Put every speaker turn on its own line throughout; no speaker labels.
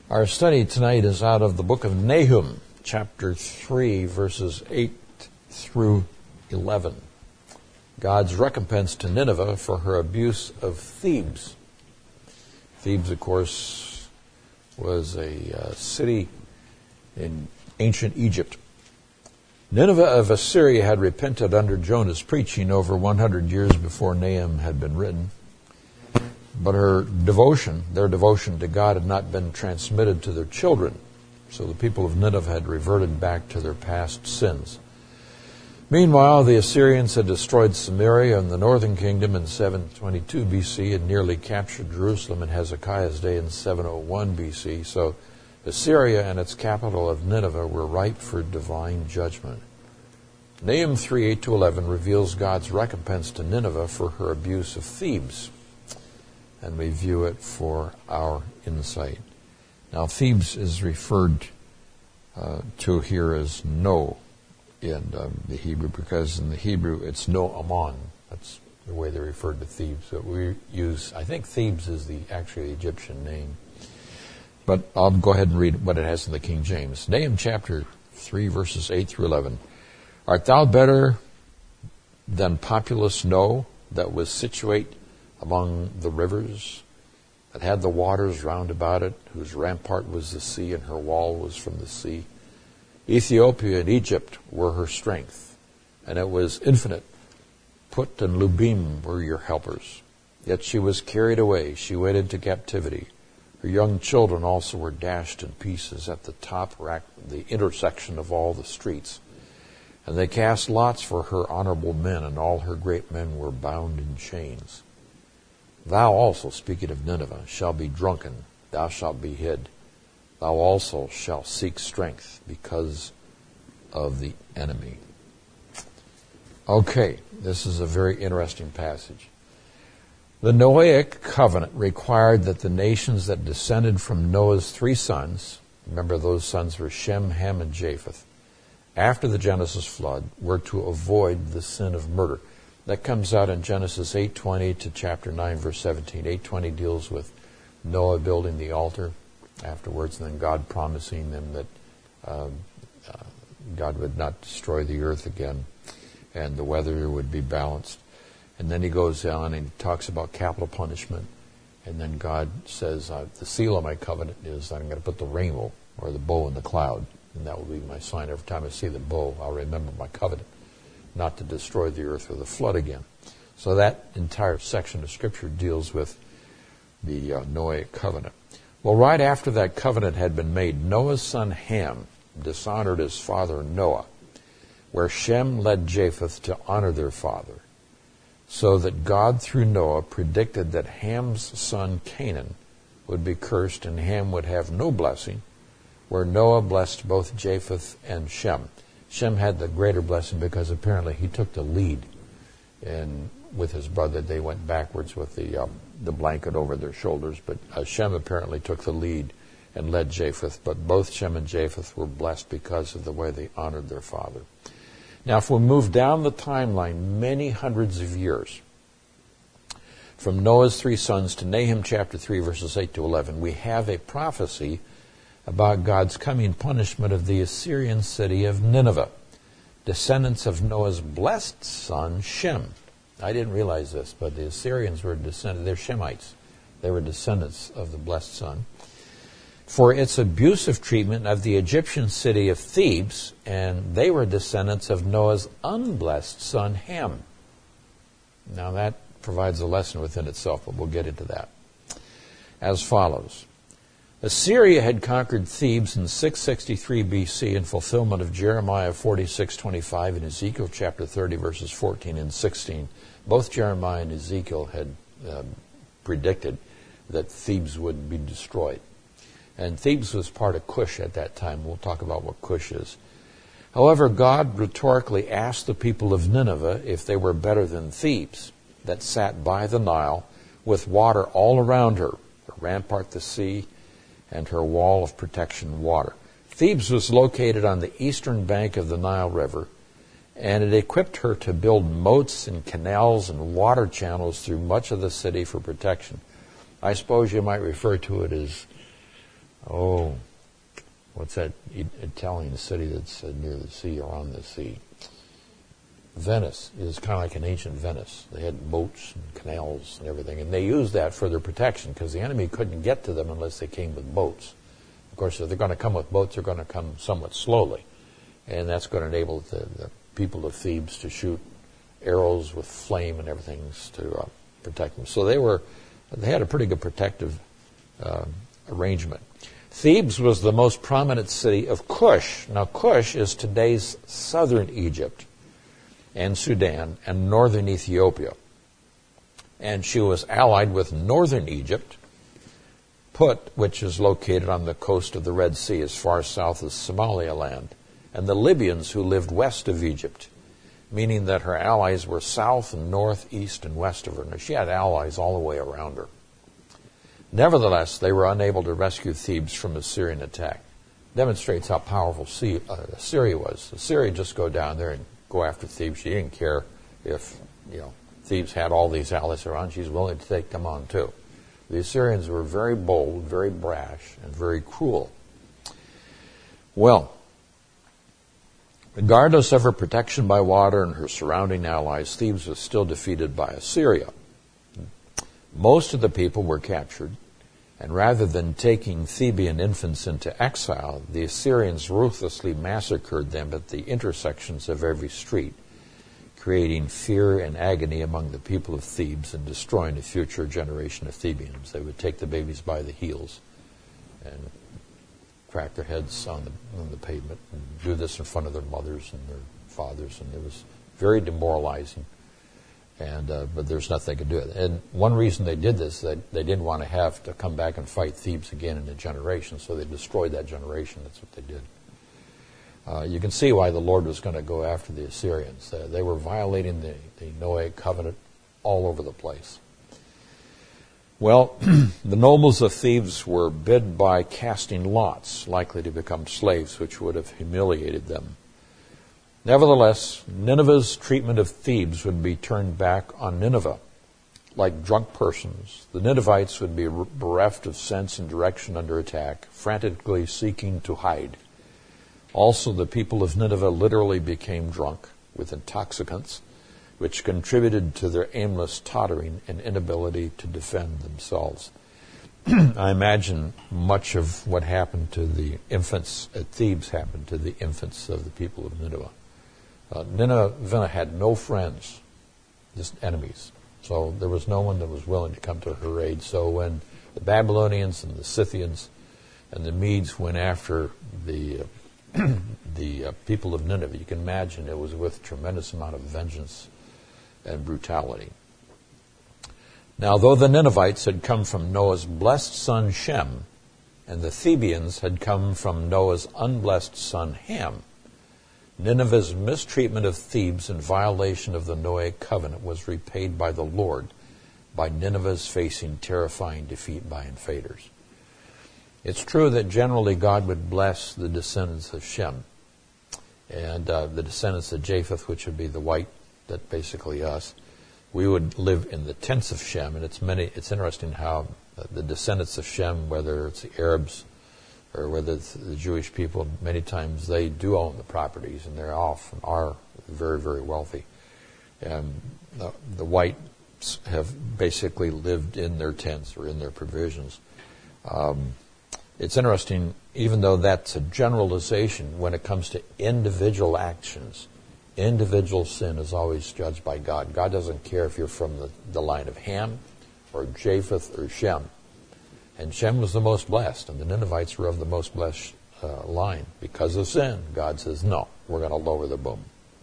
Our study tonight is out of the book of Nahum, chapter 3, verses 8 through 11. God's recompense to Nineveh for her abuse of Thebes. Thebes, of course, was a city in ancient Egypt. Nineveh of Assyria had repented under Jonah's preaching over 100 years before Nahum had been written. But their devotion to God had not been transmitted to their children. So the people of Nineveh had reverted back to their past sins. Meanwhile, the Assyrians had destroyed Samaria and the northern kingdom in 722 BC and nearly captured Jerusalem in Hezekiah's day in 701 BC. So Assyria and its capital of Nineveh were ripe for divine judgment. Nahum 3, 8-11 reveals God's recompense to Nineveh for her abuse of Thebes. And we view it for our insight. Now, Thebes is referred to here as No in the Hebrew, because in the Hebrew it's No Ammon. That's the way they referred to Thebes. So we use, I think Thebes is actually the Egyptian name. But I'll go ahead and read what it has in the King James. Nahum chapter 3, verses 8 through 11. Art thou better than populous No, that was situate among the rivers, that had the waters round about it, whose rampart was the sea, and her wall was from the sea? Ethiopia and Egypt were her strength, and it was infinite. Put and Lubim were your helpers. Yet she was carried away, she went into captivity. Her young children also were dashed in pieces at the top rack, the intersection of all the streets. And they cast lots for her honorable men, and all her great men were bound in chains. Thou also, speaking of Nineveh, shalt be drunken, thou shalt be hid. Thou also shalt seek strength because of the enemy. Okay, this is a very interesting passage. The Noahic covenant required that the nations that descended from Noah's three sons, remember those sons were Shem, Ham, and Japheth, after the Genesis flood, were to avoid the sin of murder. That comes out in Genesis 8:20 to chapter 9, verse 17. 8:20 deals with Noah building the altar afterwards, and then God promising them that God would not destroy the earth again, and the weather would be balanced. And then he goes on and he talks about capital punishment, and then God says, the seal of my covenant is that I'm going to put the rainbow or the bow in the cloud, and that will be my sign. Every time I see the bow, I'll remember my covenant, not to destroy the earth with a flood again. So that entire section of Scripture deals with the Noahic covenant. Well, right after that covenant had been made, Noah's son Ham dishonored his father Noah, where Shem led Japheth to honor their father, so that God through Noah predicted that Ham's son Canaan would be cursed and Ham would have no blessing, where Noah blessed both Japheth and Shem. Shem had the greater blessing because apparently he took the lead, and with his brother they went backwards with the blanket over their shoulders. But Shem apparently took the lead and led Japheth. But both Shem and Japheth were blessed because of the way they honored their father. Now, if we move down the timeline many hundreds of years, from Noah's three sons to Nahum chapter 3, verses 8 to 11, we have a prophecy about God's coming punishment of the Assyrian city of Nineveh, descendants of Noah's blessed son, Shem. I didn't realize this, but the Assyrians were descendants, they're Shemites. They were descendants of the blessed son. For its abusive treatment of the Egyptian city of Thebes, and they were descendants of Noah's unblessed son, Ham. Now that provides a lesson within itself, but we'll get into that. As follows. Assyria had conquered Thebes in 663 BC in fulfillment of Jeremiah 46:25 and Ezekiel chapter 30, verses 14 and 16. Both Jeremiah and Ezekiel had predicted that Thebes would be destroyed. And Thebes was part of Cush at that time. We'll talk about what Cush is. However, God rhetorically asked the people of Nineveh if they were better than Thebes, that sat by the Nile with water all around her, the rampart the sea, and her wall of protection water. Thebes was located on the eastern bank of the Nile River, and it equipped her to build moats and canals and water channels through much of the city for protection. I suppose you might refer to it as what's that Italian city that's near the sea or on the sea? Venice is kind of like an ancient Venice. They had boats and canals and everything, and they used that for their protection because the enemy couldn't get to them unless they came with boats. Of course, if they're going to come with boats, they're going to come somewhat slowly, and that's going to enable the people of Thebes to shoot arrows with flame and everything to protect them. So they had a pretty good protective arrangement. Thebes was the most prominent city of Cush. Now, Cush is today's southern Egypt and Sudan and northern Ethiopia. And she was allied with northern Egypt, Put, which is located on the coast of the Red Sea as far south as Somaliland, and the Libyans who lived west of Egypt, meaning that her allies were south and north, east, and west of her. Now, she had allies all the way around her. Nevertheless, they were unable to rescue Thebes from Assyrian attack. Demonstrates how powerful Assyria was. Assyria just go down there and go after Thebes. She didn't care if Thebes had all these allies around. She's willing to take them on too. The Assyrians were very bold, very brash, and very cruel. Well, regardless of her protection by water and her surrounding allies, Thebes was still defeated by Assyria. Most of the people were captured, and rather than taking Theban infants into exile, the Assyrians ruthlessly massacred them at the intersections of every street, creating fear and agony among the people of Thebes and destroying a future generation of Thebians. They would take the babies by the heels and crack their heads on the pavement and do this in front of their mothers and their fathers, and it was very demoralizing. But there's nothing they could do. And one reason they did this, that they didn't want to have to come back and fight Thebes again in a generation, so they destroyed that generation. That's what they did. You can see why the Lord was going to go after the Assyrians. They were violating the Noahic covenant all over the place. Well, the nobles of Thebes were bid by casting lots, likely to become slaves, which would have humiliated them. Nevertheless, Nineveh's treatment of Thebes would be turned back on Nineveh. Like drunk persons, the Ninevites would be bereft of sense and direction under attack, frantically seeking to hide. Also, the people of Nineveh literally became drunk with intoxicants, which contributed to their aimless tottering and inability to defend themselves. I imagine much of what happened to the infants at Thebes happened to the infants of the people of Nineveh. Nineveh had no friends, just enemies. So there was no one that was willing to come to her aid. So when the Babylonians and the Scythians and the Medes went after the people of Nineveh, you can imagine it was with a tremendous amount of vengeance and brutality. Now, though the Ninevites had come from Noah's blessed son Shem, and the Thebians had come from Noah's unblessed son Ham, Nineveh's mistreatment of Thebes in violation of the Noahic covenant was repaid by the Lord by Nineveh's facing terrifying defeat by invaders. It's true that generally God would bless the descendants of Shem and the descendants of Japheth, which would be the white, that basically us. We would live in the tents of Shem, and it's interesting how the descendants of Shem, whether it's the Arabs or whether it's the Jewish people, many times they do own the properties, and they're often are very, very wealthy. And the whites have basically lived in their tents or in their provisions. It's interesting, even though that's a generalization, when it comes to individual actions, individual sin is always judged by God. God doesn't care if you're from the line of Ham or Japheth or Shem. And Shem was the most blessed, and the Ninevites were of the most blessed line. Because of sin, God says, no, we're going to lower the boom.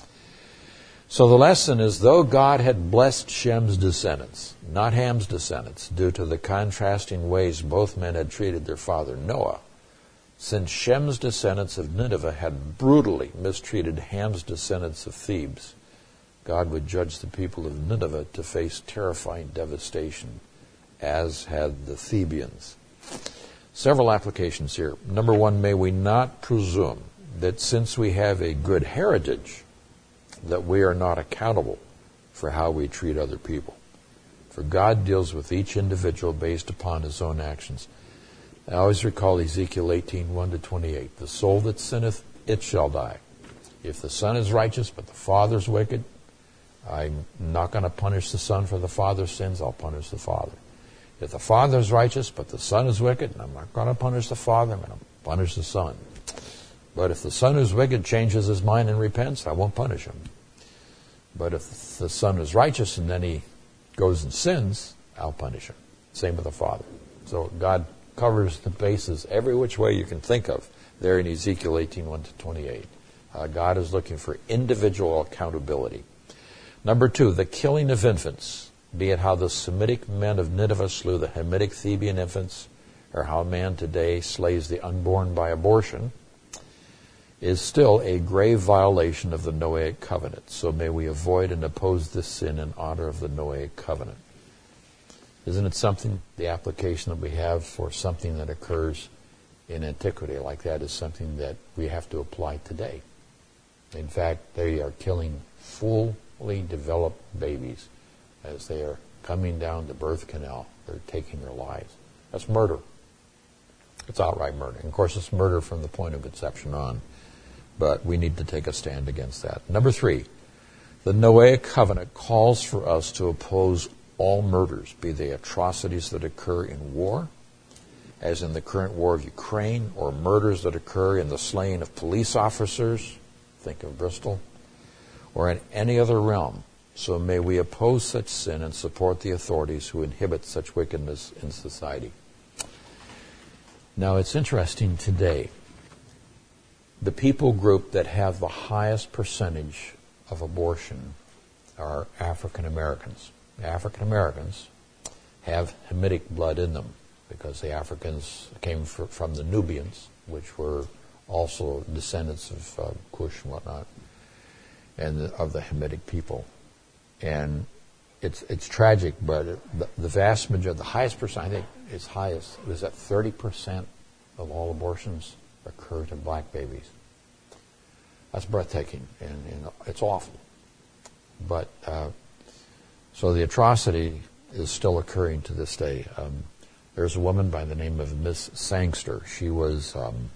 So the lesson is, though God had blessed Shem's descendants, not Ham's descendants, due to the contrasting ways both men had treated their father Noah, since Shem's descendants of Nineveh had brutally mistreated Ham's descendants of Thebes, God would judge the people of Nineveh to face terrifying devastation, as had the Thebians. Several applications here. Number one, may we not presume that since we have a good heritage, that we are not accountable for how we treat other people. For God deals with each individual based upon his own actions. I always recall Ezekiel 18, 1-28. The soul that sinneth, it shall die. If the son is righteous, but the father's wicked, I'm not going to punish the son for the father's sins, I'll punish the father. If the father is righteous, but the son is wicked, I'm not going to punish the father, I'm going to punish the son. But if the son who's wicked changes his mind and repents, I won't punish him. But if the son is righteous and then he goes and sins, I'll punish him. Same with the father. So God covers the bases every which way you can think of there in Ezekiel 18, 1-28. God is looking for individual accountability. Number 2, the killing of infants, be it how the Semitic men of Nineveh slew the Hamitic Theban infants, or how man today slays the unborn by abortion, is still a grave violation of the Noahic covenant. So may we avoid and oppose this sin in honor of the Noahic covenant. Isn't it something, the application that we have for something that occurs in antiquity like that is something that we have to apply today? In fact, they are killing fully developed babies as they are coming down the birth canal. They're taking their lives. That's murder. It's outright murder. And of course, it's murder from the point of conception on. But we need to take a stand against that. Number 3, the Noahic covenant calls for us to oppose all murders, be they atrocities that occur in war, as in the current war of Ukraine, or murders that occur in the slaying of police officers, think of Bristol, or in any other realm. So may we oppose such sin and support the authorities who inhibit such wickedness in society. Now, it's interesting today, the people group that have the highest percentage of abortion are African Americans. African Americans have Hamitic blood in them because the Africans came from the Nubians, which were also descendants of Cush and whatnot, and of the Hamitic people. And it's tragic, but the vast majority, the highest percent, I think it's highest, is that 30% of all abortions occur to black babies. That's breathtaking, and it's awful. But so the atrocity is still occurring to this day. There's a woman by the name of Miss Sangster. She was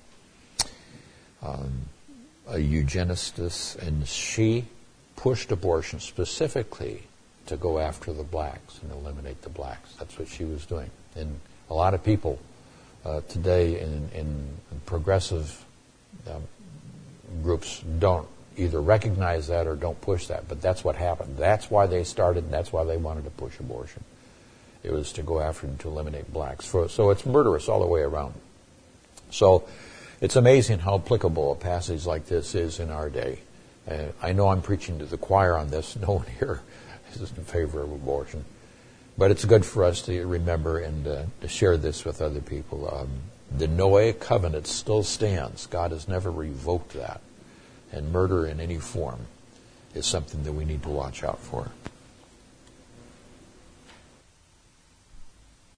a eugenicist, and she pushed abortion specifically to go after the blacks and eliminate the blacks. That's what she was doing. And a lot of people today in progressive groups don't either recognize that or don't push that, but that's what happened. That's why they started, and that's why they wanted to push abortion. It was to go after and to eliminate blacks. So it's murderous all the way around. So it's amazing how applicable a passage like this is in our day. I know I'm preaching to the choir on this. No one here is in favor of abortion. But it's good for us to remember and to share this with other people. The Noahic covenant still stands. God has never revoked that. And murder in any form is something that we need to watch out for.